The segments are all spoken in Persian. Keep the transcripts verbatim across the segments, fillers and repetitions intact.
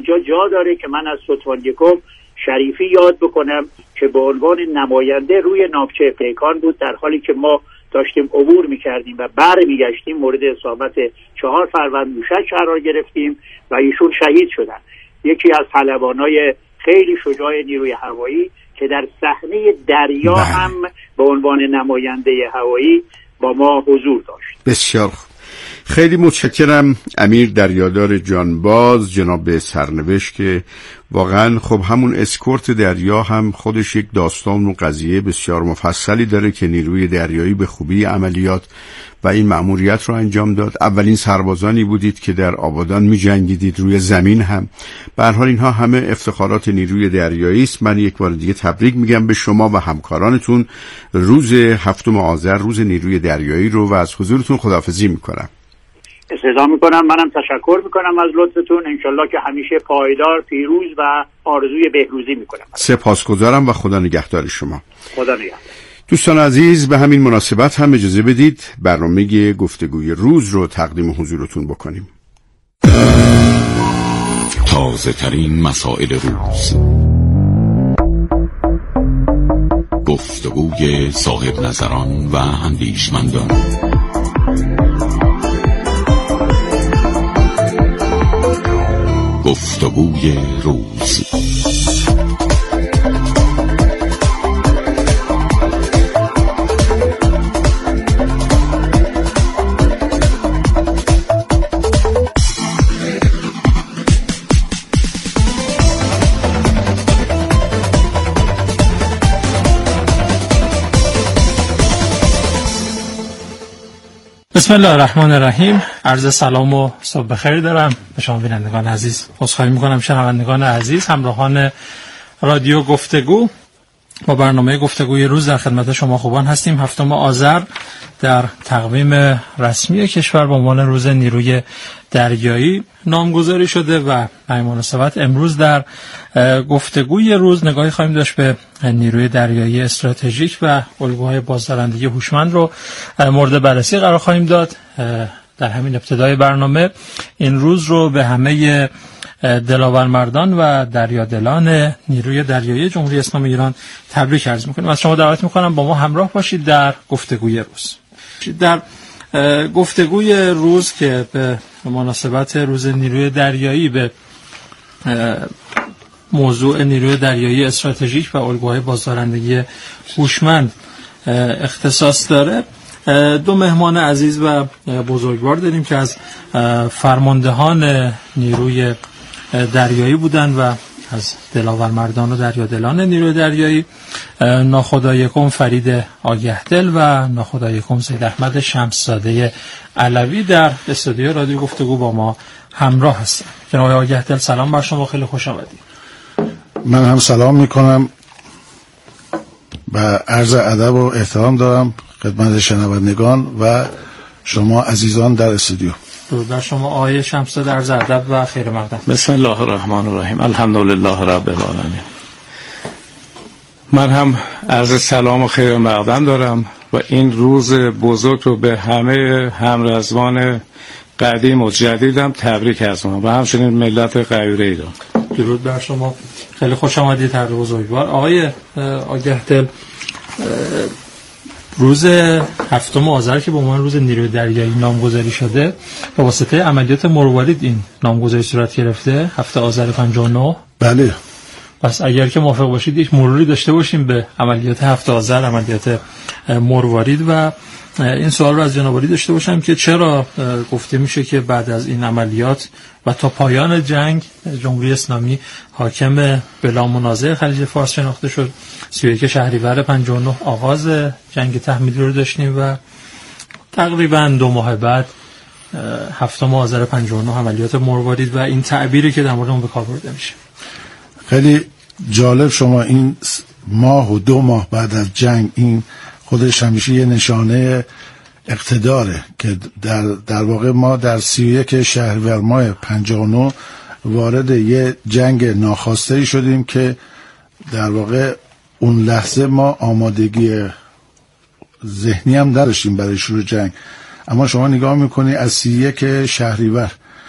اینجا جا داره که من از سلطان یکم شریفی یاد بکنم که به عنوان نماینده روی ناوچه پیکان بود، در حالی که ما داشتیم عبور میکردیم و بر میگشتیم مورد اصابت چهار فروند موشک قرار گرفتیم و ایشون شهید شدن. یکی از پهلوانای خیلی شجاع نیروی هوایی که در صحنه دریا بله. هم به عنوان نماینده هوایی با ما حضور داشت. بسیار خوب. خیلی متشکرم امیر دریادار جانباز، جناب سرنوشت، که واقعا خب همون اسکورت دریا هم خودش یک داستان و قضیه بسیار مفصلی داره که نیروی دریایی به خوبی عملیات و این مأموریت رو انجام داد. اولین سربازانی بودید که در آبادان می جنگیدید، روی زمین هم. به هر حال اینها همه افتخارات نیروی دریایی است. من یک بار دیگه تبریک میگم به شما و همکارانتون. روز هفتم آذر روز نیروی دریایی رو و از حضورتون خداحافظی میکنم. استفاده میکنم. منم تشکر میکنم از لطفتون. انشالله که همیشه پایدار، پیروز و آرزوی بهروزی میکنم. سپاسگزارم و خدا نگهدار شما. خدا نگهدار. دوستان عزیز، به همین مناسبت هم اجازه بدید برنامه گفتگوی روز رو تقدیم حضورتون بکنیم. تازه ترین مسائل روز، گفتگوی صاحب نظران و اندیشمندان، گفتگوی روز. بسم الله الرحمن الرحیم. عرض سلام و صبح بخیر دارم به شما بینندگان عزیز. عذرخواهی میکنم شنوندگان عزیز، همراهان رادیو گفتگو. با برنامه گفتگوی روز در خدمت شما خوبان هستیم. هفتم آذر در تقویم رسمی کشور به عنوان روز نیروی دریایی نامگذاری شده و به مناسبت امروز در گفتگوی روز نگاهی خواهیم داشت به نیروی دریایی استراتژیک و الگوهای بازدارندگی هوشمند رو مورد بررسی قرار خواهیم داد. در همین ابتدای برنامه این روز رو به همه دلاورمردان و دریادلان نیروی دریایی جمهوری اسلامی ایران تبریک عرض می‌کنیم. از شما دعوت می‌کنم با ما همراه باشید در گفتگوی روز. در گفتگوی روز که به مناسبت روز نیروی دریایی به موضوع نیروی دریایی استراتژیک و الگوهای بازدارندگی هوشمند اختصاص داره، دو مهمان عزیز و بزرگوار داریم که از فرماندهان نیروی دریایی بودند و از دلاورمردان و دریادلان نیروی دریایی، ناخدایکم فرید آگهدل و ناخدایکم سید احمد شمس‌زاده علوی در استودیو رادیو گفتگو با ما همراه هستند. جناب آگهدل سلام بر شما، خیلی خوش آمدید. من هم سلام میکنم و عرض ادب و احترام دارم خدمت شنوندگان و شما عزیزان در استودیو. درود بر شما آقای شمس‌زاده، عرض ادب و خیر مقدم. بسم الله الرحمن الرحیم. الحمدلله رب العالمین. من هم عرض سلام و خیر مقدم دارم و این روز بزرگ رو به همه همرزمان قدیم و جدیدم تبریک عرض می‌کنم و همچنین ملت غیور ایران. درود بر شما، خیلی خوش آمدید هر بزرگوار. آقای آگهدل، روز هفتم آذر که به عنوان روز نیروی دریایی نامگذاری شده، به واسطه عملیات مروارید این نامگذاری صورت گرفته، هفته آذر پنجاه و نه. بله. پس اگر که موافق باشید یک مروری داشته باشیم به عملیات هفته آذر، عملیات مروارید، و این سوال رو از جناب عالی داشته باشم که چرا گفته میشه که بعد از این عملیات و تا پایان جنگ جمهوری اسلامی حاکم بلا منازع خلیج فارس شناخته شد. سی و یک شهریور پنجاه و نه آغاز جنگ تحمیلی رو داشتیم و تقریبا دو ماه بعد هفتم آذر پنجاه و نه عملیات مروارید و این تعبیری که در مورد اون به کار برده میشه. خیلی جالب شما این ماه و دو ماه بعد از جنگ، این خودش همیشه یه نشانه اقتداره که در در واقع ما در سی و یک شهریور ماه پنجاه و نه وارد یه جنگ ناخواسته شدیم که در واقع اون لحظه ما آمادگی ذهنی هم نداشتیم برای شروع جنگ. اما شما نگاه میکنی از سی و یک شهریور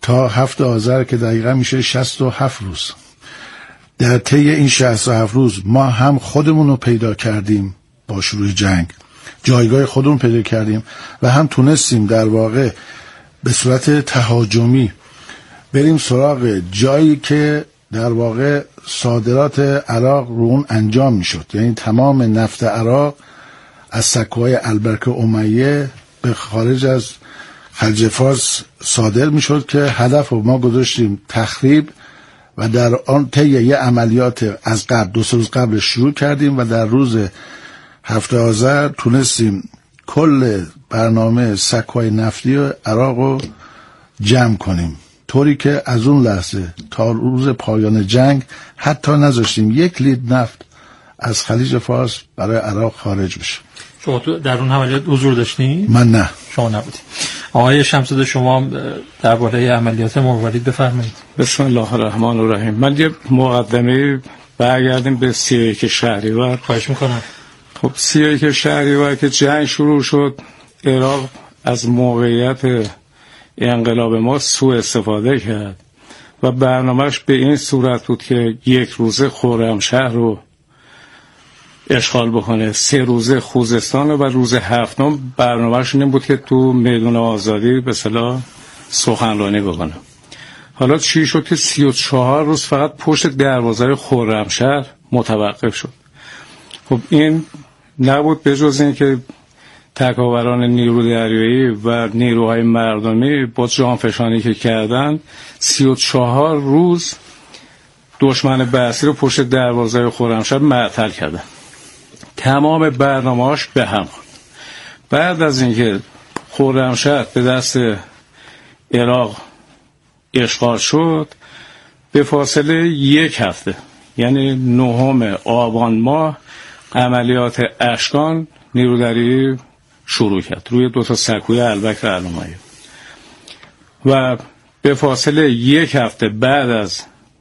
تا هفت آذر که دقیقا میشه شصت و هفت روز. در طی این شصت و هفت روز ما هم خودمون رو پیدا کردیم با شروع جنگ، جایگاه خودمون پیدا کردیم و هم تونستیم در واقع به صورت تهاجمی بریم سراغ جایی که در واقع صادرات عراق رو اون انجام میشد. یعنی تمام نفت عراق از سکوهای البرک امیه به خارج از خلیج فارس صادر میشد که هدف رو ما گذاشتیم تخریب و در آن طی یه عملیات از قبل دو سه روز قبل شروع کردیم و در روز هفته آذر تونستیم کل برنامه سکوهای نفتی عراق رو جمع کنیم، طوری که از اون لحظه تا روز پایان جنگ حتی نذاشتیم یک لیتر نفت از خلیج فارس برای عراق خارج بشه. شما تو در اون عملیات حضور داشتین؟ من نه. شما نبودید. آقای شمس‌زاده شما درباره عملیات مروارید بفرمایید. بسم الله الرحمن الرحیم. من یه مقدمه برگردیم به سی و یک شهریور. خواهش میکنم. خب سی و یک شهریور که جنگ شروع شد، عراق از موقعیت انقلاب ما سوء استفاده کرد و برنامهش به این صورت بود که یک روزه خرمشهر رو اشغال بکنه، سه روزه خوزستان و روز هفتم برنامهش این بود که تو میدون آزادی به اصطلاح سخنرانی بکنه. حالا چی شد که سی و چهار روز فقط پشت دروازه خرمشهر متوقف شد. خب این نبود به جز این که تکاوران نیرو دریایی و نیروهای مردمی با جانفشانی که کردن سی و چهار روز دشمن بعثی رو پشت دروازه خرمشهر معطل کردن. تمام برنامه‌اش به هم خورد. بعد از اینکه خرمشهر به دست عراق اشغال شد، به فاصله یک هفته یعنی نهم آبان ماه عملیات اشکان نیرودریایی شروع کرد روی دو تا سکوی البکر علمایی و به فاصله یک هفته بعد از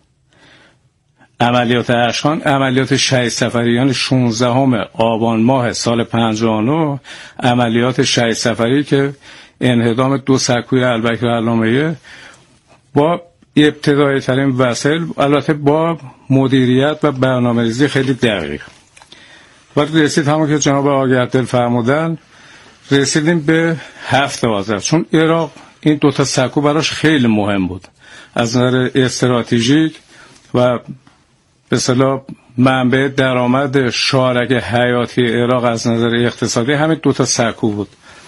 عملیات اشکان عملیات شهید سفری یعنی شانزدهم آبان ماه سال پنجاه و نه عملیات شهید سفری که انهدام دو سکوی البکر علمایی با ابتدایی ترین وسایل، البته با مدیریت و برنامه‌ریزی خیلی دقیق. وقتی رسید همون که جناب آقای دل فرمودن، رسیدیم به هفت آذر، چون عراق این دوتا سکو براش خیلی مهم بود از نظر استراتژیک و به اصطلاح منبع درآمد شارک حیاتی عراق از نظر اقتصادی همین دوتا سکو بود.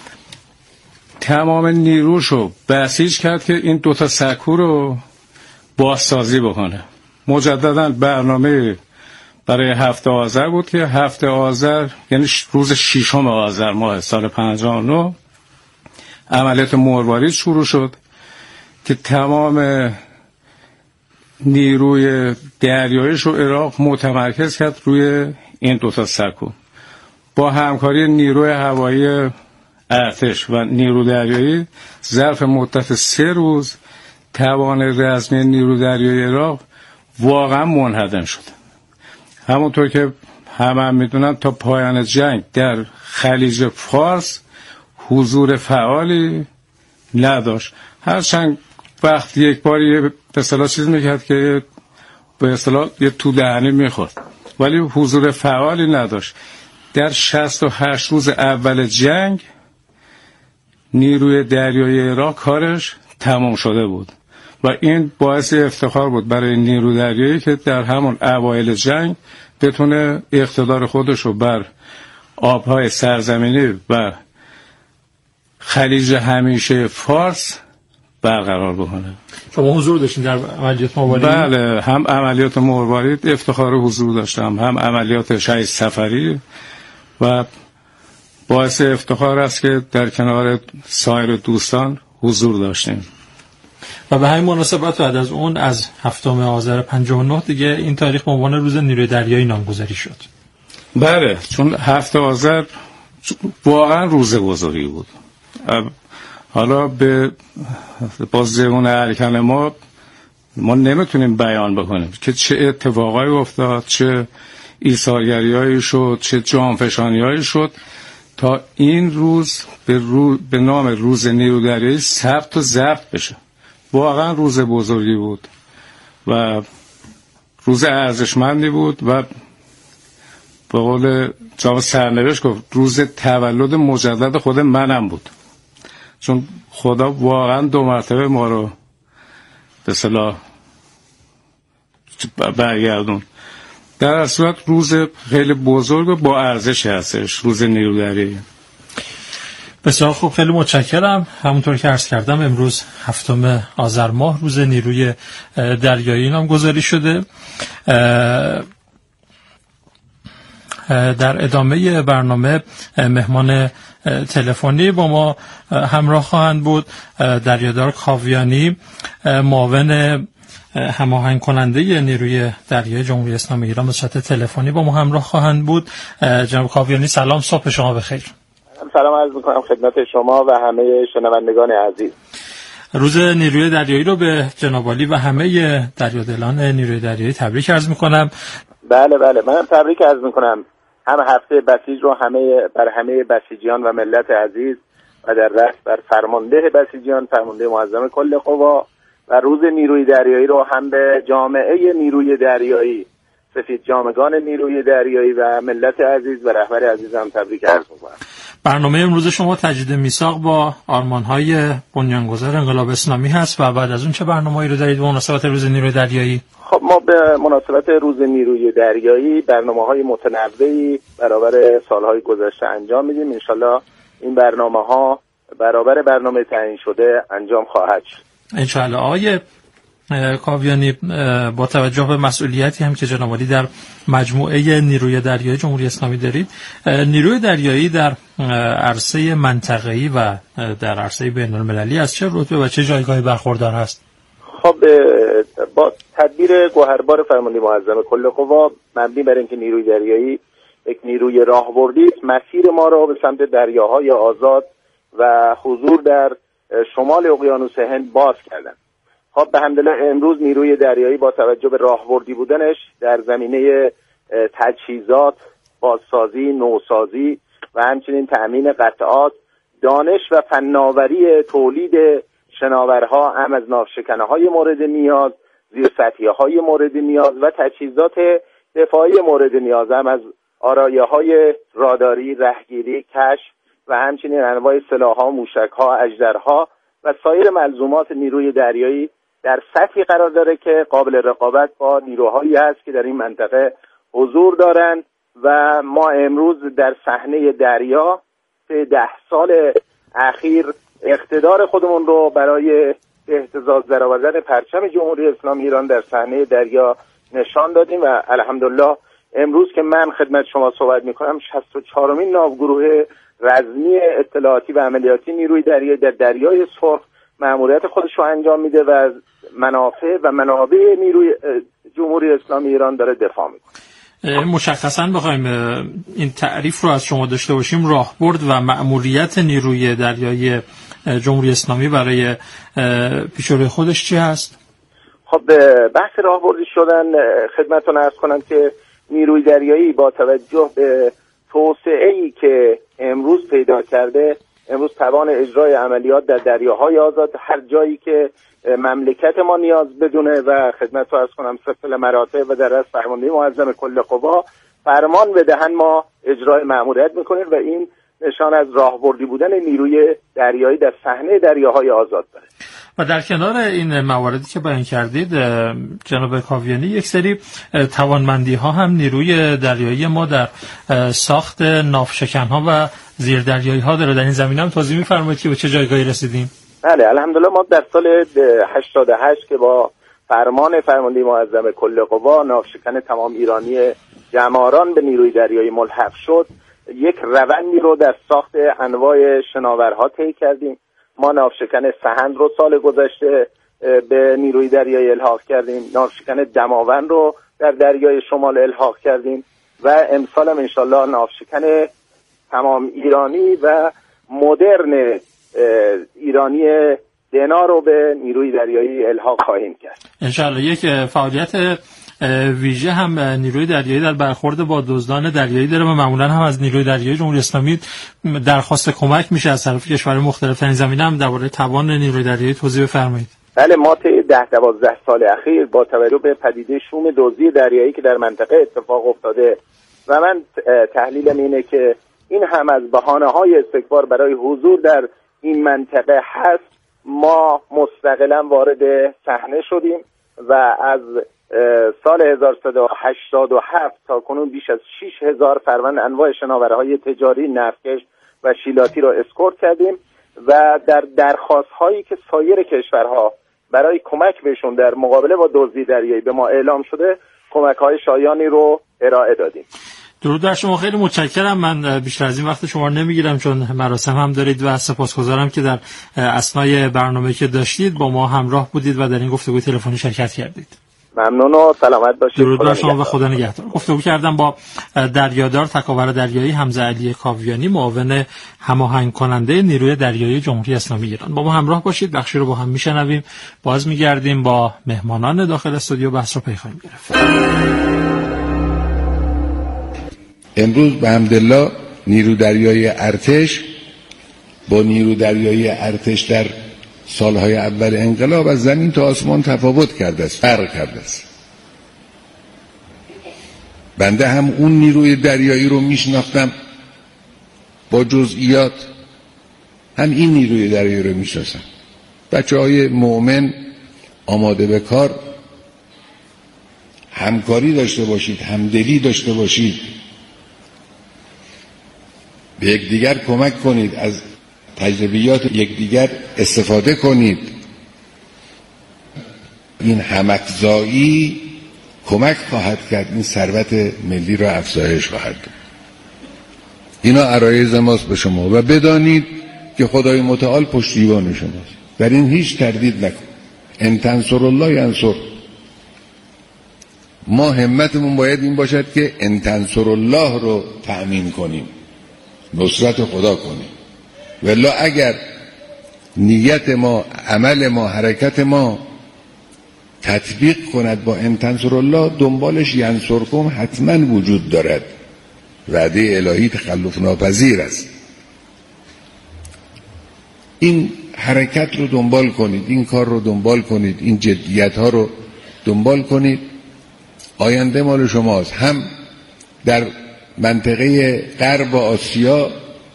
تمام نیروشو بسیج کرد که این دوتا سکو رو بازسازی بکنه. مجددا برنامه برای هفته آذر بود که هفته آذر یعنی روز ششم آذر ماه سال پنجاه و نه عملیات مروارید شروع شد که تمام نیروی دریاییش رو عراق متمرکز کرد روی این دوتا سکو. با همکاری نیروی هوایی ارتش و نیرو دریایی ظرف مدت سه روز توان رزمی نیرو دریایی عراق واقعا منهدم شد. همونطور که همه هم میدونن تا پایان جنگ در خلیج فارس حضور فعالی نداشت، هرچند وقت یک باری به اصطلاح چیز میکرد که به اصطلاح یه تو دهنی میخورد، ولی حضور فعالی نداشت. در شصت و هشت روز اول جنگ نیروی دریایی عراق کارش تمام شده بود و این باعث افتخار بود برای نیرو دریایی که در همون اوایل جنگ بتونه اقتدار خودش رو بر آبهای سرزمینی و خلیج همیشه فارس برقرار بکنه. شما حضور داشتین در عملیات مروارید؟ بله، هم عملیات مروارید افتخار حضور داشتم، هم عملیات شهید سفری و باعث افتخار است که در کنار سایر دوستان حضور داشتیم. و به همین مناسبت بعد از اون از هفتم آذر پنجاه و نه دیگه این تاریخ به عنوان روز نیروی دریایی نامگذاری شد. بله، چون هفت آذر واقعا روز بزرگی بود. حالا به باز زبون ارکان ما ما نمیتونیم بیان بکنیم که چه اتفاقایی افتاد، چه ایثارگری‌هایی شد، چه جانفشانی‌هایی شد تا این روز به, رو... به نام روز نیرو دریایی ثبت و ضبط بشه. واقعا روز بزرگی بود و روز ارزشمندی بود و به قول جناب سرنوشت گفت روز تولد مجدد خود منم بود، چون خدا واقعا دو مرتبه ما رو به اصطلاح برگردون. در اصل صورت روز خیلی بزرگ و با ارزش هستش، روز نیروی دریایی. بسیار خوب، خیلی متشکرم. همونطور که عرض کردم امروز هفتم آذر ماه روز نیروی دریایی نامگذاری شده. در ادامه برنامه مهمان تلفنی با ما همراه خواهند بود دریادار کاویانی، معاون هماهنگ کننده نیروی دریایی جمهوری اسلامی ایران، به صورت تلفنی با ما همراه خواهند بود. جناب کاویانی سلام، صبح شما بخیر. سلام عرض میکنم خدمت شما و همه شنوندگان عزیز. روز نیروی دریایی رو به جناب عالی و همه دریادلان نیروی دریایی تبریک عرض میکنم. بله بله منم تبریک عرض میکنم، هم هفته بسیج رو همه بر همه بسیجیان و ملت عزیز و در رأس بر فرمانده بسیجیان، فرمانده معظم کل قوا، و روز نیروی دریایی رو هم به جامعه نیروی دریایی، سفید جامگان نیروی دریایی و ملت عزیز و رهبر عزیزم تبریک عرض میکنم. برنامه امروز شما تجدید میثاق با آرمان‌های بنیانگذار انقلاب اسلامی هست و بعد از اون چه برنامه‌ای رو دارید به مناسبت روز نیروی دریایی؟ خب ما به مناسبت روز نیروی دریایی برنامه‌های متنوعی برابر سالهای گذشته انجام میدیم. انشالله این برنامه‌ها برابر برنامه تعیین شده انجام خواهد شد. انشالله. آقای کاویانی، با توجه به مسئولیتی هم که جناب عالی در مجموعه نیروی دریایی جمهوری اسلامی دارید، نیروی دریایی در عرصه منطقه‌ای و در عرصه بین‌المللی از چه رتبه و چه جایگاهی برخوردار هست؟ خب با تدبیر گوهربار فرمانده معظم کل قوا، مبنی بر اینکه نیروی دریایی یک نیروی راهبردی است، مسیر ما را به سمت دریاهای آزاد و حضور در شمال اقیانوس هند باز کردن. خب به حمدالله امروز نیروی دریایی با توجه به راهبردی بودنش در زمینه تجهیزات، بازسازی، نوسازی و همچنین تأمین قطعات، دانش و فناوری تولید شناورها، هم از ناوشکنه‌های مورد نیاز، زیرسطحی‌های مورد نیاز و تجهیزات دفاعی مورد نیاز، هم از آرایه‌های راداری، رهگیری، کشف و همچنین انواع سلاح‌ها، موشک‌ها، اژدرها و سایر ملزومات نیروی دریایی در سطحی قرار داره که قابل رقابت با نیروهایی هست که در این منطقه حضور دارند و ما امروز در صحنه دریا به ده سال اخیر اقتدار خودمون رو برای اهتزاز درآوردن پرچم جمهوری اسلامی ایران در صحنه دریا نشان دادیم و الحمدلله امروز که من خدمت شما صحبت میکنم شصت و چهارمین ناوگروه رزمی اطلاعاتی و عملیاتی نیروی دریایی در دریای سرخ مأموریت خودش رو انجام میده و منافع و منابع نیروی جمهوری اسلامی ایران داره دفاع میکنه. مشخصا بخوایم این تعریف رو از شما داشته باشیم، راهبرد و مأموریت نیروی دریایی جمهوری اسلامی برای پیشروی خودش چی هست؟ خب بحث راهبردی شدن خدمتتون عرض کنم که نیروی دریایی با توجه به توسعه‌ای که امروز پیدا کرده، امروز توان اجرای عملیات در دریاهای آزاد هر جایی که مملکت ما نیاز بدونه و خدمت رو عرض کنم سلسله مراتب و در رأس فرمانده معظم کل قوا فرمان بدهن ما اجرای مأموریت میکنیم و این نشان از راهبردی بودن نیروی دریایی در صحنه دریاهای آزاد داره. و در کنار این مواردی که بیان کردید جناب کاویانی، یک سری توانمندی ها هم نیروی دریایی ما در ساخت ناوشکن ها و زیردریایی ها داره. در این زمینه هم توضیح می‌فرمایید که به چه جایگاهی رسیدیم؟ بله الحمدلله ما در سال هشتاد و هشت که با فرمان فرمانده معظم کل قوا ناوشکن تمام ایرانی جماران به نیروی دریایی ملحق شد، یک روندی رو در ساخت انواع شناورها طی کردیم. ما ناوشکن سهند رو سال گذشته به نیروی دریایی الحاق کردیم، ناوشکن دماوند رو در دریای شمال الحاق کردیم و امسال هم انشالله ناوشکن تمام ایرانی و مدرن ایرانی دنا رو به نیروی دریایی الحاق خواهیم کرد. انشالله یک فعالیت ویژه هم نیروی دریایی در برخورد با دزدان دریایی داره و معمولا هم از نیروی دریایی جمهوری اسلامی درخواست کمک میشه از طرف کشورهای مختلف. در این زمینه هم درباره توان نیروی دریایی توضیح بفرمایید. بله، ما طی ده دوازده سال اخیر با توجه به پدیده شوم دزدی دریایی که در منطقه اتفاق افتاده و من تحلیلم اینه که این هم از بهانه‌های استکبار برای حضور در این منطقه هست، ما مستقلا وارد صحنه شدیم و از سال هزار و سیصد و هشتاد و هفت تا کنون بیش از شش هزار فروند انواع شناورهای تجاری، نفتکش و شیلاتی را اسکورت کردیم و در درخواست‌هایی که سایر کشورها برای کمک بهشون در مقابله با دزدی دریایی به ما اعلام شده، کمک‌های شایانی رو ارائه دادیم. درود بر شما، خیلی متشکرم. من بیشتر از این وقت شما رو نمیگیرم چون مراسم هم دارید و سپاسگزارم که در اثنای برنامه‌ای که داشتید با ما همراه بودید و در این گفتگوی تلفنی شرکت کردید. ممنون و سلامت باشید. درود بر شما و خدا نگهدار. گفتگو کردم با دریادار تکاور دریایی حمزه علی کاویانی، معاون هماهنگ کننده نیروی دریایی جمهوری اسلامی ایران. با ما همراه باشید، بخشی رو با هم میشنویم، باز میگردیم با مهمانان داخل استودیو بحث رو پی خواهیم گرفت. امروز به حمدالله نیرو دریایی ارتش با نیرو دریایی ارتش در سالهای اول انقلاب از زمین تا آسمان تفاوت کرده است، فرق کرده است. بنده هم اون نیروی دریایی رو میشناختم با جزئیات، هم این نیروی دریایی رو میشناسم. بچه های مؤمن، آماده به کار، همکاری داشته باشید، همدلی داشته باشید، به یکدیگر کمک کنید، از تجربیات یکدیگر استفاده کنید. این همکزایی کمک خواهد کرد، این ثروت ملی را افزایش خواهد داد. اینا عرایض ماست به شما و بدانید که خدای متعال پشتیبان شماست. در این هیچ تردید نکن. ان تنصر الله ینصر. ما همتمون باید این باشد که ان تنصر الله رو تأمین کنیم، نصرت خدا کنیم. ولی اگر نیت ما، عمل ما، حرکت ما تطبیق کند با ان تنصر الله، دنبالش ینصرکم حتما وجود دارد. وعده الهی تخلف ناپذیر است. این حرکت رو دنبال کنید، این کار رو دنبال کنید، این جدیت ها رو دنبال کنید. آینده مال شماست. هم در منطقه غرب آسیا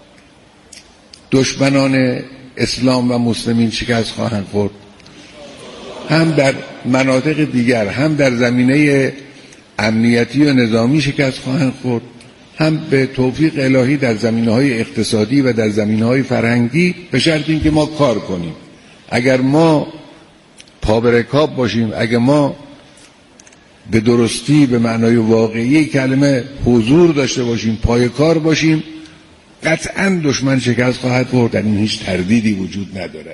دشمنان اسلام و مسلمین شکست خواهند خورد، هم در مناطق دیگر، هم در زمینه امنیتی و نظامی شکست خواهند خورد، هم به توفیق الهی در زمینه‌های اقتصادی و در زمینه‌های فرهنگی، به شرط اینکه ما کار کنیم. اگر ما پابرکاب باشیم، اگر ما به درستی به معنای واقعی کلمه حضور داشته باشیم، پای کار باشیم، قطعاً دشمن شکست خواهد خورد. در این هیچ تردیدی وجود ندارد.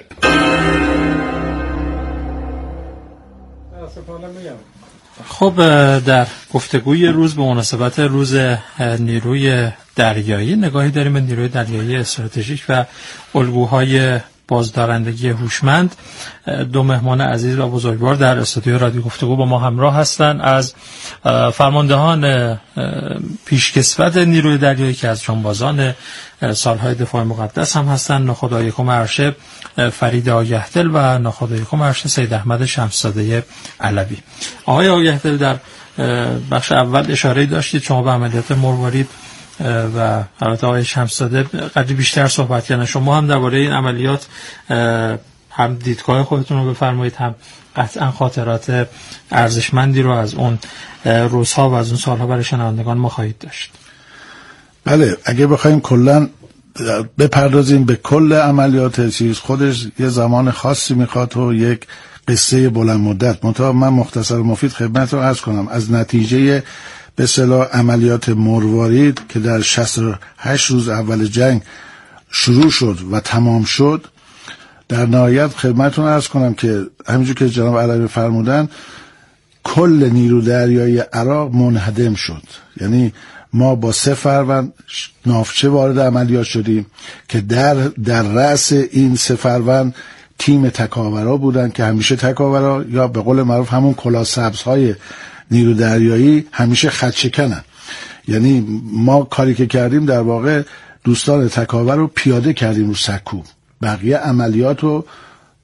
خب در گفتگوی روز به مناسبت روز نیروی دریایی نگاهی داریم به نیروی دریایی استراتژیک و الگوهای بازدارندگی هوشمند. دو مهمان عزیز و بزرگوار در استودیو رادیو گفتگو با ما همراه هستند. از فرماندهان پیشکسوت نیروی دریایی که از جانبازان سالهای دفاع مقدس هم هستند، نخست یکم ارشد فرید آگهدل و نخست یکم ارشد سید احمد شمس‌زاده علوی. آقای آگهدل، در بخش اول اشاره داشتید شما به عملیات مروارید و البته آقای شمس‌زاده قدری بیشتر صحبت کردن. شما هم درباره این عملیات هم دیدگاه خودتون رو بفرمایید، هم قطعا خاطرات ارزشمندی رو از اون روزها و از اون سالها برای شنوندگان ما خواهید داشت. بله، اگه بخوایم کلا بپردازیم به کل عملیات چیز، خودش یه زمان خاصی میخواد و یک قصه بلند مدت. منتها من مختصر مفید خدمت رو عرض کنم. از نتیجه به اصطلاح عملیات مروارید که در شصت و هشت روز اول جنگ شروع شد و تمام شد، در نهایت خدمتتون عرض کنم که همینجور که جناب علوی فرمودن، کل نیرو دریایی عراق منهدم شد. یعنی ما با سه فروند ناوچه وارد عملیات شدیم که در در رأس این سه فروند تیم تکاورا بودن که همیشه تکاورا یا به قول معروف همون کلاه سبزهای نیرو دریایی همیشه خط شکنن. یعنی ما کاری که کردیم در واقع دوستان تکاور رو پیاده کردیم رو سکو، بقیه عملیات رو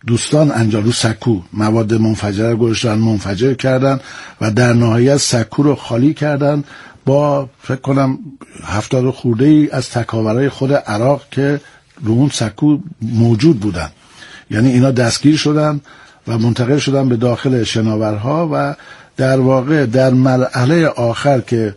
دوستان انجام رو سکو مواد منفجره گذاشتن، منفجر کردن و در نهایت سکو رو خالی کردن با فکر کنم هفتاد خورده ای از تکاورای خود عراق که رو اون سکو موجود بودن. یعنی اینا دستگیر شدن و منتقل شدن به داخل شناورها و در واقع در مرحله آخر که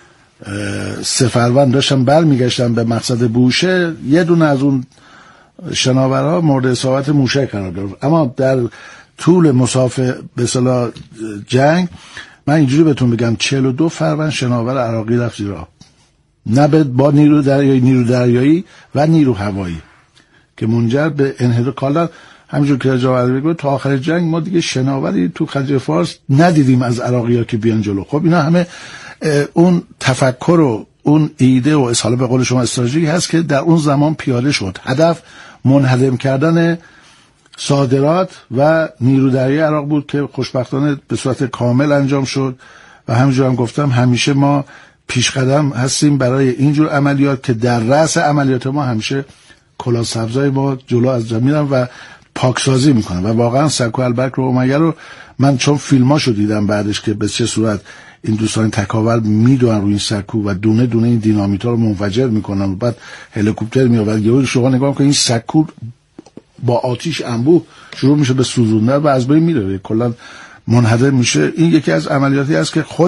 سه فروند داشتن برمیگشتن به مقصد بوشه، یه دونه از اون شناورها مورد اصابت موشک قرار گرفت. اما در طول مسافه به اصطلاح جنگ من اینجوری بهتون بگم چهل و دو فروند شناور عراقی رفت زیر آب، نه با نیرو دریایی نیرو دریایی و نیرو هوایی که منجر به انحراف. کالا همینجور که رجا عربی گفت تا آخر جنگ ما دیگه شناوری تو خلیج فارس ندیدیم از عراقی‌ها که بیان جلو. خب اینا همه اون تفکر و اون ایده و اصحالا به قول شما استراتژی هست که در اون زمان پیاده شد. هدف منهدم کردن صادرات و نیرو دریایی عراق بود که خوشبختانه به صورت کامل انجام شد و همینجور هم گفتم همیشه ما پیش قدم هستیم برای اینجور عملیات که در رأس عملیات ما همیشه کلاه سبزای ما جلو از جا میرن و پاکسازی میکنن و واقعا سکو البکر و امیه رو من چون فیلماشو دیدم بعدش که به چه صورت این دوستان تکاور میدونن روی این سکو و دونه دونه این دینامیتا رو منفجر میکنن و بعد هلیکوپتر میاد و یهو شما نگاه میکنید این سکو با آتش انبوه شروع میشه به سوزوندن و از بین میره، کلا منهدم میشه. این یکی از عملیاتی است که خود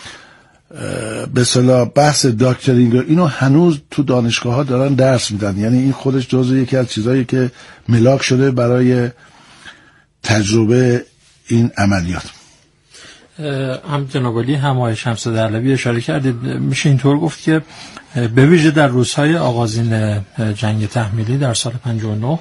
به اصطلاح بحث داکترینگ اینو هنوز تو دانشگاه ها دارن درس میدن. یعنی این خودش جزو یکی از چیزایی که ملاک شده برای تجربه این عملیات. هم جناب عالی هم آقای شمس دهلوی اشاره کردید، میشه اینطور گفت که به ویژه در روزهای آغازین جنگ تحمیلی در سال پنجاه و نه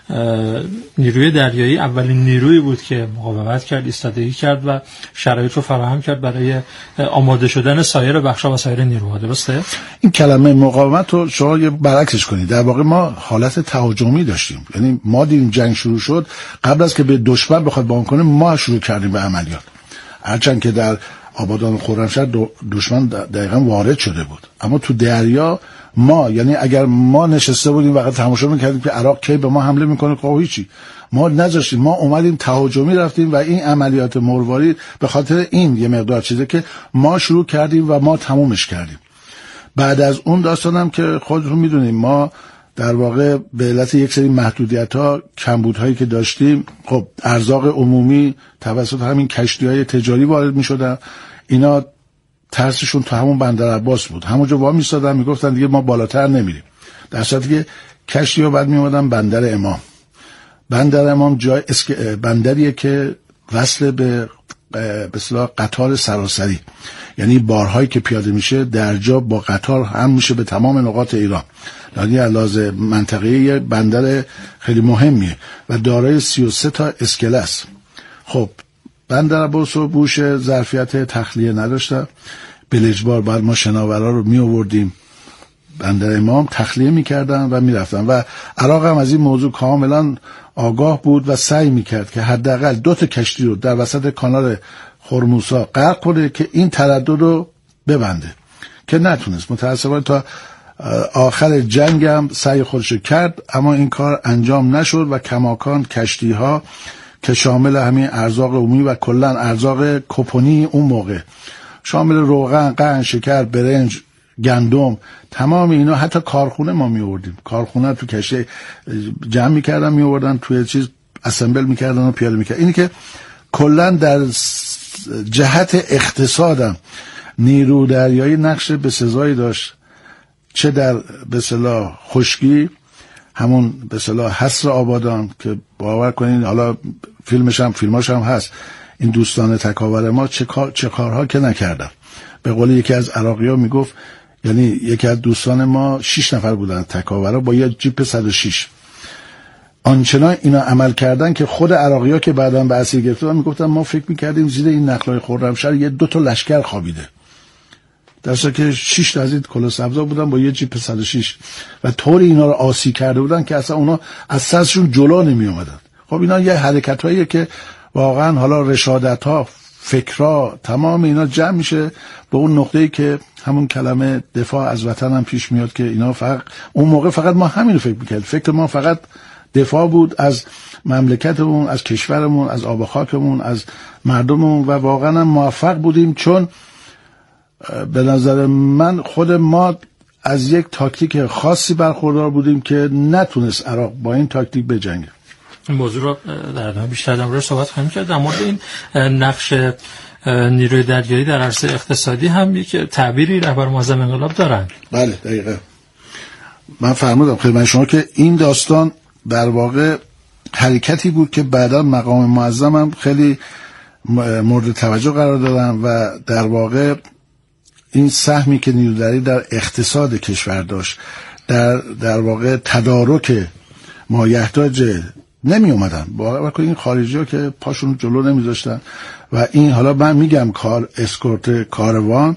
نیروی دریایی اولین نیرویی بود که مقاومت کرد، ایستادگی کرد و شرایط رو فراهم کرد برای آماده شدن سایر بخشا و سایر نیروها. درسته؟ این کلمه مقاومت رو شما یه برعکسش کنید. در واقع ما حالت تهاجمی داشتیم. یعنی ما دیدیم جنگ شروع شد، قبل از که به دشمن بخواد بان کنه ما شروع کردیم به عملیات. هرچند که در آبادان خرمشهر دشمن دقیقا وارد شده بود، اما تو دریا ما، یعنی اگر ما نشسته بودیم وقت تماشا میکردیم که عراق کی به ما حمله میکنه که هیچی ما نذاشتیم، ما اومدیم تهاجمی رفتیم و این عملیات مروارید به خاطر این یه مقدار چیزه که ما شروع کردیم و ما تمومش کردیم. بعد از اون داستانم که خودتون میدونیم ما در واقع به علت یک سری محدودیت‌ها کمبودهایی که داشتیم، خب ارزاق عمومی توسط همین کشتی‌های تجاری وارد می‌شدن، اینا ترسشون تو همون بندر عباس بود، همونجا وا می‌ایستادن میگفتن دیگه ما بالاتر نمیریم، در صورتی که کشتی‌ها بعد میومدن بندر امام. بندر امام جای اسک... بندریه که وصل به به اصطلاح قطار سراسری، یعنی بارهایی که پیاده میشه در جا با قطار هم میشه به تمام نقاط ایران. یعنی علاوه منطقه‌ای بندر خیلی مهمیه و دارای سی و سه تا اسکله است. خب بندر عباس و بوش ظرفیت تخلیه نداشتن، بلجبار بعد ما شناورا رو می آوردیم بندر امام تخلیه میکردن و میرفتن و عراق هم از این موضوع کاملا آگاه بود و سعی میکرد که حداقل دو تا کشتی رو در وسط کانال خرموسا غرق کنه که این تردد رو ببنده، که نتونست. متاسفانه تا آخر جنگ هم سعی خودش کرد اما این کار انجام نشد و کماکان کشتی ها که شامل همین ارزاق عمومی و کلا ارزاق کپونی اون موقع شامل روغن، قند، شکر، برنج، گندم، تمام اینا، حتی کارخونه ما می آوردیم، کارخونه تو کشتی جمع می‌کردن می آوردن توی چیز اسمبل می‌کردن و پیاده می‌کردن. اینی که کلا در جهت اقتصادم نیرو دریایی نقش به سزایی داشت، چه در به اصطلاح خشکی همون به اصطلاح حصر آبادان که باور کنین حالا فیلمش هم فیلماش هم هست، این دوستان تکاور ما چه کار چه کارها که نکردن. به قول یکی از عراقی‌ها میگفت، یعنی یکی از دوستان ما شش نفر بودن تکاورا با یه جیپ صد و شش، آنچنان اینا عمل کردن که خود عراقی‌ها که بعداً به اسیر گرفتن میگفتن ما فکر میکردیم زیر این نخلای خرمشهر یه دو تا لشکر خوابیده، در صورتی که شش تا از این کلاه سبزا بودن با یه جیپ صد و شش و طوری اینا رو آسی کرده بودن که اصلا اونا از سرشون جلو نمی اومدن. خب اینا یه حرکتاییه که واقعا حالا رشادت‌ها، فکرها، تمام اینا جمع میشه به اون نقطه‌ای که همون کلمه دفاع از وطن هم پیش میاد که اینا فقط اون موقع فقط ما همین رو فکر میکرد، فکر ما فقط دفاع بود از مملکتمون، از کشورمون، از آب و خاکمون، از مردممون و واقعا هم موفق بودیم، چون به نظر من خود ما از یک تاکتیک خاصی برخوردار بودیم که نتونست عراق با این تاکتیک بجنگه. این موضوع رو در ادامه بیشتر در موردش صحبت خواهیم کرد. در مورد این نقش نیروی دریایی در عرصه اقتصادی هم یک تعبیری رهبر معظم انقلاب دارن. بله دقیقاً. من فرمودم خدمت شما که این داستان در واقع حرکتی بود که بعدا مقام معظم هم خیلی مورد توجه قرار دادن و در واقع این سهمی که نیروی دریایی در اقتصاد کشور داشت، در در واقع تدارک مایحتاج نمی اومدن. باور کنید این خارجی ها که پاشون جلو نمی داشتن و این حالا من میگم کار اسکورت کاروان،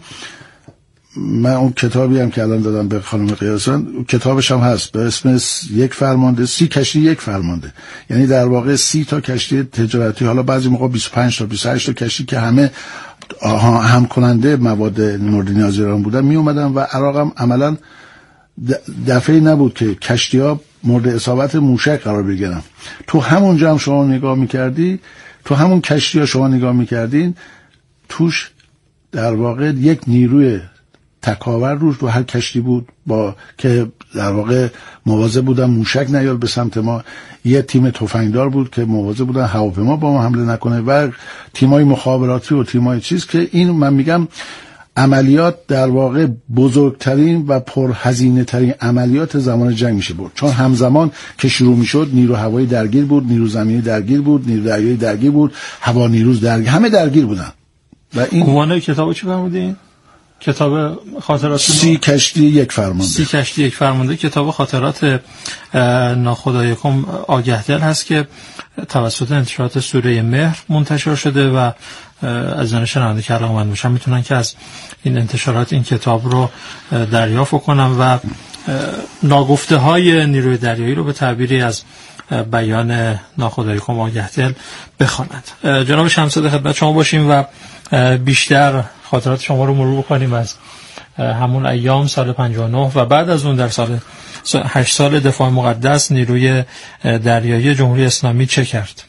من اون کتابی هم که الان دادم به خانم قیاسان، کتابش هم هست به اسم یک فرمانده سی کشتی یک فرمانده، یعنی در واقع سی تا کشتی تجارتی، حالا بعضی موقع بیست و پنج تا بیست و هشت تا کشتی که همه هم کننده مواد مورد نیاز ایران بودن می اومدن و عراق هم عملا دفعه نبود که کشتی ها مورد اصابت موشک قرار بگیرن. تو همونجا هم شما نگاه میکردی، تو همون کشتی ها شما نگاه میکردین، توش در واقع یک نیروی تکاور روش رو هر کشتی بود با که در واقع مواظب بودن موشک نیاد به سمت ما، یه تیم تفنگدار بود که مواظب بودن هواپیما با ما حمله نکنه و تیمای مخابراتی و تیمای چیز که این من میگم عملیات در واقع بزرگترین و پرهزینه ترین عملیات زمان جنگ میشه بود، چون همزمان که شروع میشد نیرو هوایی درگیر بود، نیرو زمینی درگیر بود، نیرو دریایی درگیر بود، هوا نیروز درگیر، همه درگیر بودن. و این عنوان کتابو چی فرمودین؟ کتاب خاطرات سی کشتی یک فرمانده. سی کشتی یک فرمانده کتاب خاطرات ناخدایکم آگهدل هست که توسط انتشارات سوره مهر منتشر شده و از آن شنونده که علاقه‌مند باشن میتونن که از این انتشارات این کتاب رو دریافت کنن و ناگفته های نیروی دریایی رو به تعبیری از بیان ناخدایکم آگهدل بخوانند. جناب شمس‌زاده خدمت شما باشیم و بیشتر خاطرات شما رو مرور بکنیم از همون ایام سال پنجاه و نه و بعد از اون در سال هشت سال دفاع مقدس نیروی دریایی جمهوری اسلامی چه کرد؟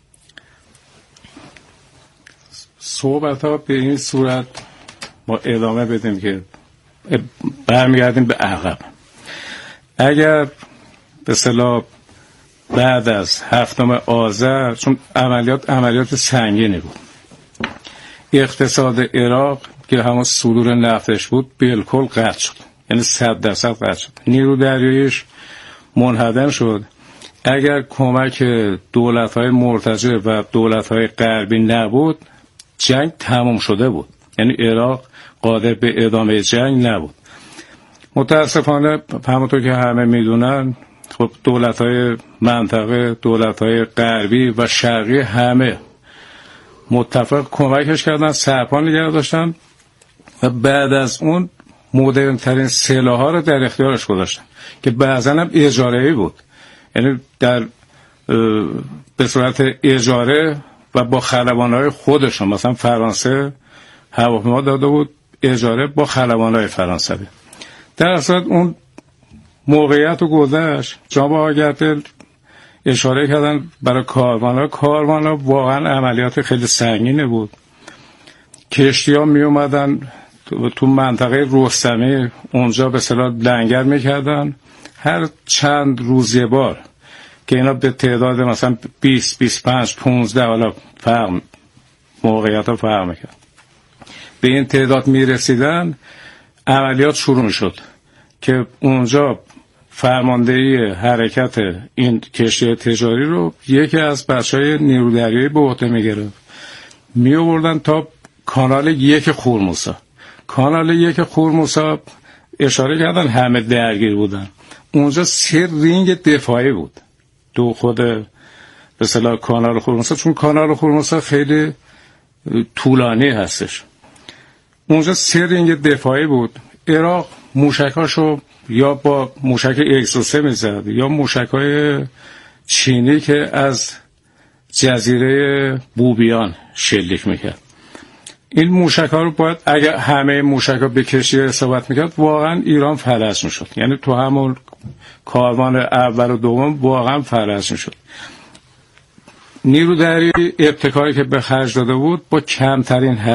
صحبت ها به این صورت ما ادامه بدیم که برمیگردیم به عقب. اگر به اصطلاح بعد از هفتم آذر، چون عملیات عملیات سنگینی بود، اقتصاد عراق که همون صدور نفتش بود بالکل قطع شد، یعنی صد درصد قطع شد، نیرو دریاییش منهدم شد. اگر کمک دولت‌های مرتجع و دولت‌های غربی نبود جنگ تمام شده بود، یعنی عراق قادر به ادامه جنگ نبود. متاسفانه همونطور که همه میدونن خب دولت‌های منطقه، دولت‌های غربی و شرقی همه متفق کمکش کردن، سرپا نگه داشتن و بعد از اون مدرن ترین سلاح‌ها رو در اختیارش گذاشتن که بعضا هم اجاره‌ای بود، یعنی در به صورت اجاره و با خلبان‌های خودشون، مثلا فرانسه هواپیما داده بود اجاره با خلبان‌های فرانسوی. در اصل اون موقعیت رو گذشت. جناب آگهدل اشاره کردن برای کاروان‌ها، کاروان‌ها واقعا عملیات خیلی سنگینه بود. کشتی‌ها می اومدن تو منطقه رستمی، اونجا به اصطلاح لنگر می‌کردن، هر چند روز یه بار که اینا به تعداد مثلا بیست، بیست و پنج، پانزده حالا فرق موقعیت‌ها فرق می‌کرد، به این تعداد می‌رسیدن عملیات شروع می‌شد که اونجا فرماندهی حرکت این کشتی تجاری رو یکی از بچهای نیرو دریایی به عهده می‌گرفت، می‌آوردن تا کانال یک خورموسا. کانال یک خورموسا اشاره کردن همه درگیر بودن، اونجا سه رینگ دفاعی بود دو خود به اصطلاح کانال خورموسا، چون کانال خورموسا خیلی طولانی هستش. اونجا سه رینگ دفاعی بود. عراق موشکاشو یا با موشک ایکس دو سه میزد یا موشکای چینی که از جزیره بوبیان شلیک میکرد. این موشک ها رو باید اگر همه موشک ها به کشتی اصابت میکرد واقعا ایران فلج میشد. یعنی تو همون کاروان اول و دوم واقعا فلج میشد. نیرو دریایی ابتکاری که به خرج داده بود با کمترین